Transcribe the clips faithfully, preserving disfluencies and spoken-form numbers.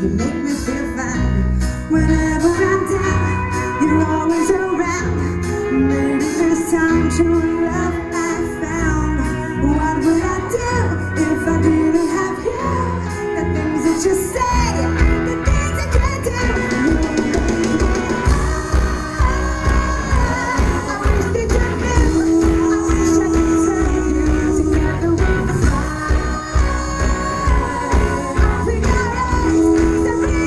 You make me feel fine. Whenever I'm down, you're always around. Maybe this time true love I found. What would I do if I didn't have you? The things that you say, the things that you do. I wish that you knew. I wish I could tell you. Together we fly. We got eyes to read.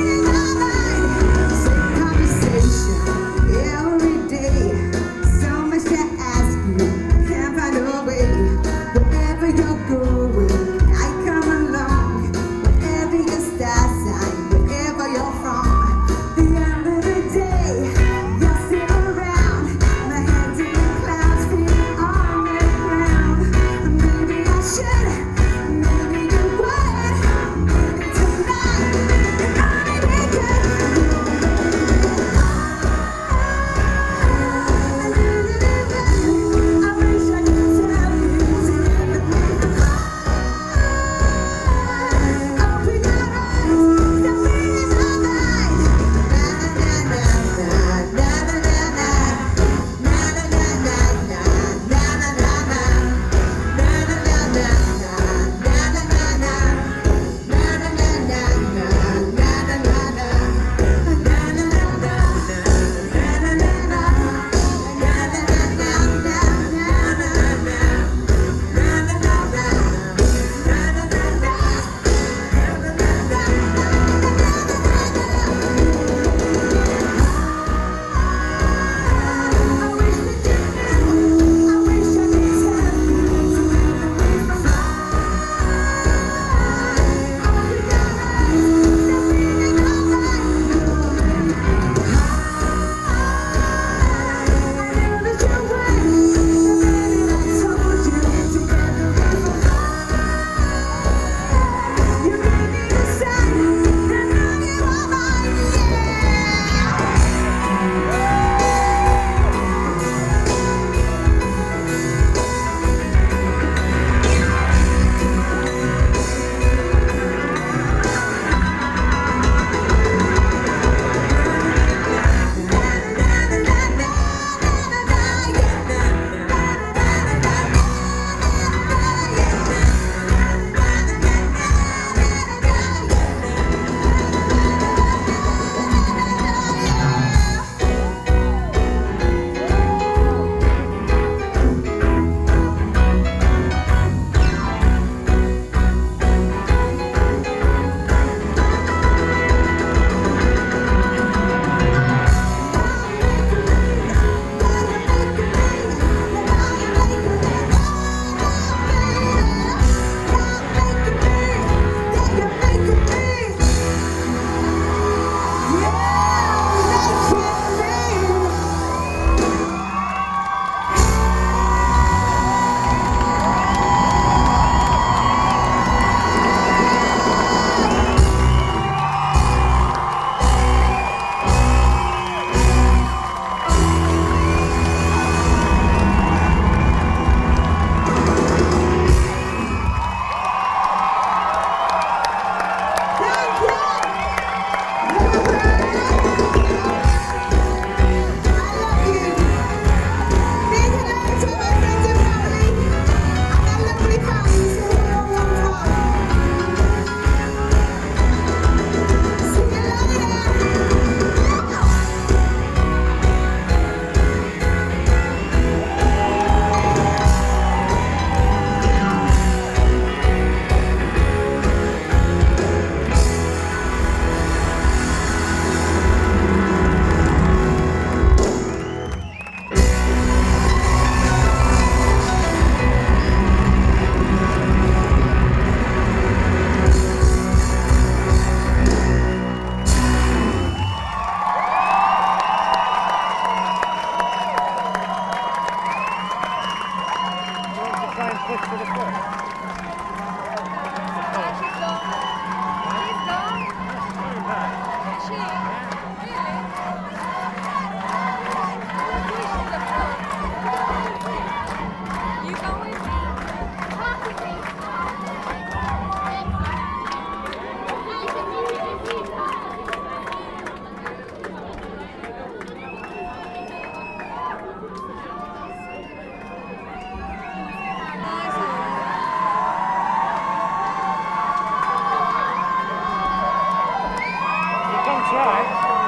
That's right.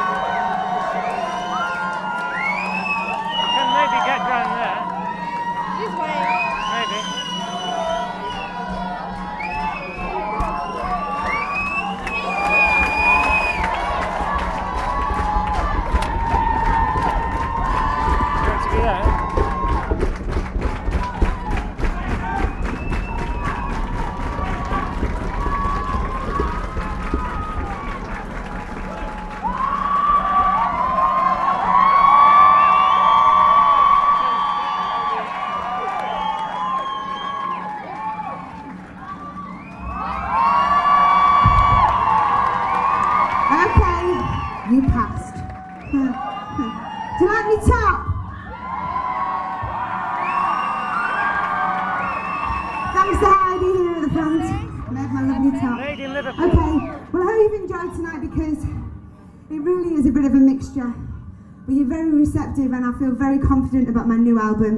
You can maybe get round there. This way. Maybe. You want to be there? Okay, you passed. Do you like me top? Thanks to Heidi here at the front. Made my lovely top. Lady in Liverpool. Okay, well I hope you've enjoyed tonight because it really is a bit of a mixture. But you're very receptive and I feel very confident about my new album.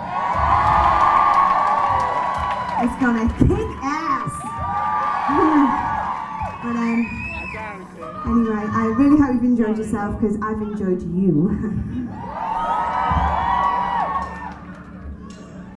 It's gonna kick ass. But um, anyway, I really hope you've enjoyed yourself because I've enjoyed you.